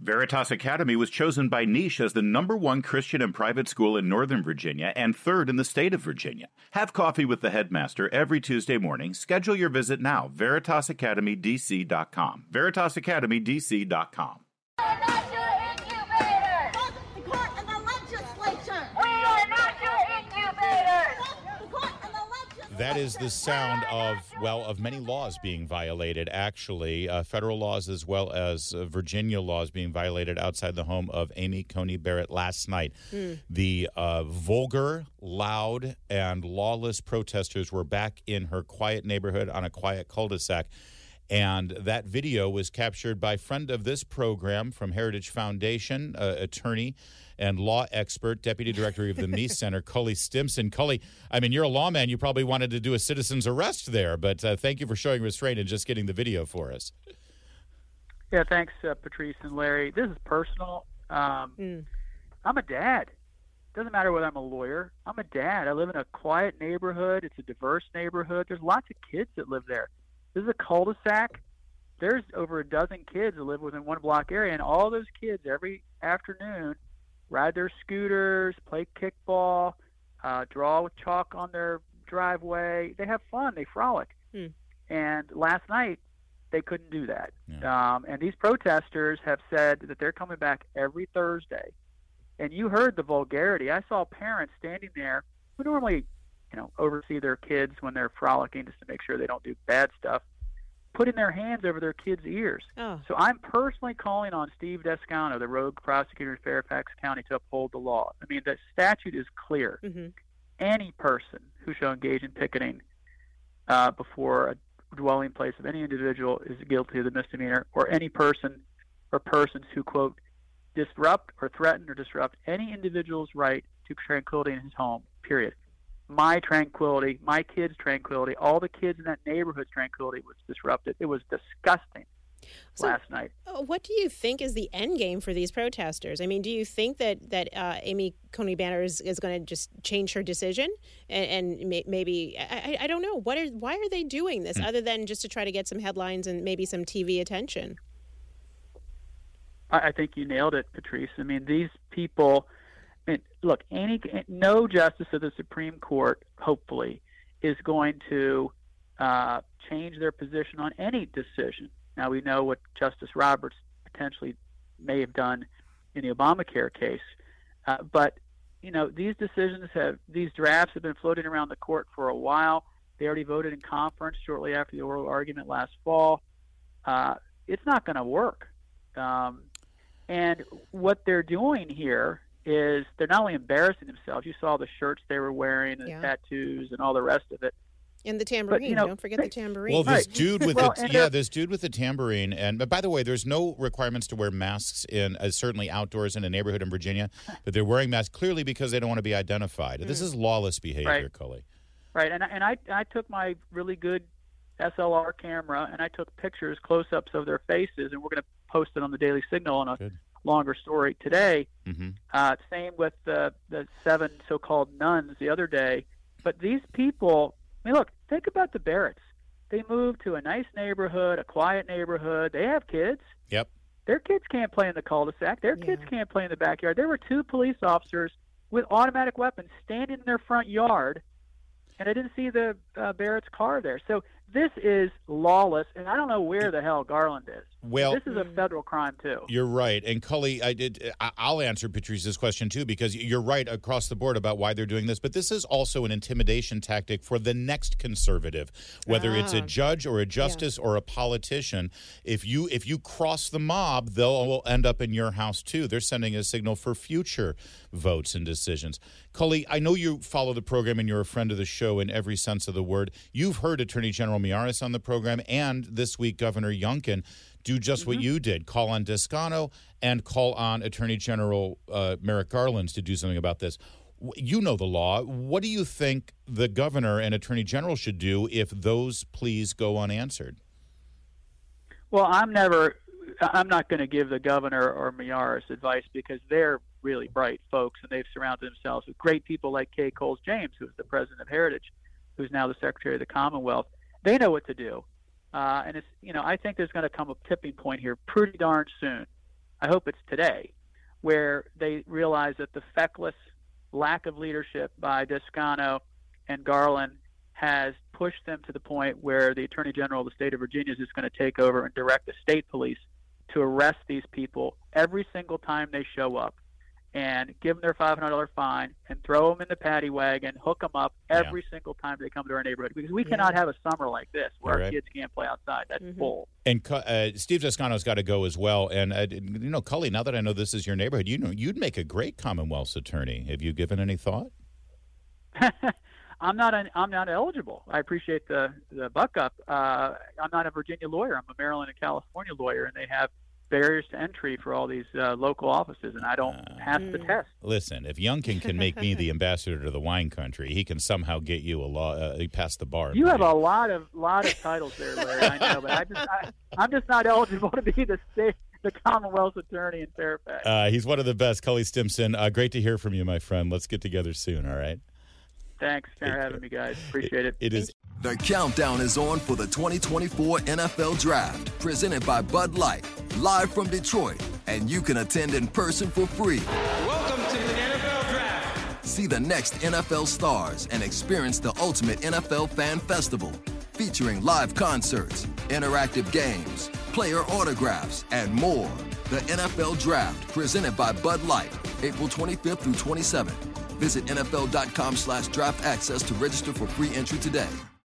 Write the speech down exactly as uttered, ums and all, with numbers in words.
Veritas Academy was chosen by Niche as the number one Christian and private school in Northern Virginia and third in the state of Virginia. Have coffee with the headmaster every Tuesday morning. Schedule your visit now. Veritas Academy D C dot com. Veritas Academy D C dot com. That is the sound of, well, of many laws being violated, actually. Uh, federal laws as well as uh, Virginia laws being violated outside the home of Amy Coney Barrett last night. Mm. The uh, vulgar, loud, and lawless protesters were back in her quiet neighborhood on a quiet cul-de-sac. And that video was captured by friend of this program from Heritage Foundation, uh, attorney and law expert, deputy director of the Meese Center, Cully Stimson. Cully, I mean, you're a lawman. You probably wanted to do a citizen's arrest there, but uh, thank you for showing restraint and just getting the video for us. Yeah, thanks, uh, Patrice and Larry. This is personal. Um, mm. I'm a dad. Doesn't matter whether I'm a lawyer. I'm a dad. I live in a quiet neighborhood. It's a diverse neighborhood. There's lots of kids that live there. This is a cul-de-sac. There's over a dozen kids that live within one block area, and all those kids every afternoon ride their scooters, play kickball, uh, draw with chalk on their driveway. They have fun. They frolic. Hmm. And last night, they couldn't do that. Yeah. Um, and these protesters have said that they're coming back every Thursday. And you heard the vulgarity. I saw parents standing there who normally, you know, oversee their kids when they're frolicking just to make sure they don't do bad stuff, putting their hands over their kids' ears. Oh. So I'm personally calling on Steve Descano, the rogue prosecutor in Fairfax County, to uphold the law. I mean, the statute is clear. Mm-hmm. Any person who shall engage in picketing uh, before a dwelling place of any individual is guilty of the misdemeanor, or any person or persons who, quote, disrupt or threaten or disrupt any individual's right to tranquility in his home, period. My tranquility, my kids' tranquility, all the kids in that neighborhood's tranquility was disrupted. It was disgusting so, last night. What do you think is the end game for these protesters? I mean, do you think that, that uh, Amy Coney Barrett is, is going to just change her decision? And, and may, maybe, I, I don't know, what are, why are they doing this, mm. other than just to try to get some headlines and maybe some T V attention? I, I think you nailed it, Patrice. I mean, these people... And look, any no justice of the Supreme Court, hopefully, is going to uh, change their position on any decision. Now, we know what Justice Roberts potentially may have done in the Obamacare case, uh, but you know these decisions have these drafts have been floating around the court for a while. They already voted in conference shortly after the oral argument last fall. Uh, it's not going to work, um, and what they're doing here is they're not only embarrassing themselves. You saw the shirts they were wearing and yeah. the tattoos and all the rest of it. And the tambourine. But, you know, Don't forget they, the tambourine. Well, this right. dude with well, the yeah, this dude with the tambourine. And but by the way, there's no requirements to wear masks in uh, certainly outdoors in a neighborhood in Virginia. But they're wearing masks clearly because they don't want to be identified. Mm. This is lawless behavior, right. Cully. Right. And and I I took my really good S L R camera and I took pictures, close-ups of their faces, and we're going to post it on the Daily Signal on a good. longer story today. Mm-hmm. Uh, same with the the seven so-called nuns the other day. But these people, I mean, look, think about the Barretts. They moved to a nice neighborhood, a quiet neighborhood. They have kids. Yep. Their kids can't play in the cul-de-sac. Their yeah. kids can't play in the backyard. There were two police officers with automatic weapons standing in their front yard, and I didn't see the uh, Barrett's car there. So this is lawless, and I don't know where the hell Garland is. Well, this is a federal crime too. You're right, and Cully, I did. I'll answer Patrice's question too, because you're right across the board about why they're doing this. But this is also an intimidation tactic for the next conservative, whether ah. it's a judge or a justice yeah. or a politician. If you if you cross the mob, they'll end up in your house too. They're sending a signal for future votes and decisions. Cully, I know you follow the program and you're a friend of the show in every sense of the word. You've heard Attorney General Miyares on the program, and this week Governor Youngkin do just mm-hmm. what you did, call on Descano and call on Attorney General uh, Merrick Garland to do something about this. You know the law. What do you think the governor and Attorney General should do if those pleas go unanswered? Well, I'm never, I'm not going to give the governor or Miyares advice because they're really bright folks and they've surrounded themselves with great people like Kay Coles James, who's the president of Heritage, who's now the Secretary of the Commonwealth. They know what to do. Uh, and it's, you know, I think there's going to come a tipping point here pretty darn soon I hope it's today, where they realize that the feckless lack of leadership by Descano and Garland has pushed them to the point where the Attorney General of the state of Virginia is just going to take over and direct the state police to arrest these people every single time they show up and give them their five hundred dollars fine and throw them in the paddy wagon, hook them up every yeah. single time they come to our neighborhood. Because we cannot have a summer like this where right. our kids can't play outside. That's mm-hmm. bull. And uh, Steve Descano's got to go as well. And, uh, you know, Cully, now that I know this is your neighborhood, you know, you'd make a great Commonwealth's attorney. Have you given any thought? I'm not an, I'm not eligible. I appreciate the, the buck up. Uh, I'm not a Virginia lawyer. I'm a Maryland and California lawyer, and they have barriers to entry for all these uh, local offices, and I don't uh, pass the test. Listen, if Youngkin can make me the ambassador to the wine country, he can somehow get you a law. Uh, pass the bar. You have a lot of lot of titles there, Larry. I know, but I just I, I'm just not eligible to be the state. The Commonwealth attorney in Fairfax. Uh, he's one of the best. Cully Stimson, uh, great to hear from you, my friend. Let's get together soon, all right? Thanks for having me, guys. Appreciate it. It, it is. The countdown is on for the twenty twenty-four N F L Draft, presented by Bud Light, live from Detroit, and you can attend in person for free. Welcome to the N F L Draft. See the next N F L stars and experience the ultimate N F L fan festival, featuring live concerts, interactive games, player autographs, and more. The N F L Draft, presented by Bud Light, April twenty-fifth through twenty-seventh. Visit N F L dot com slash draft access to register for free entry today.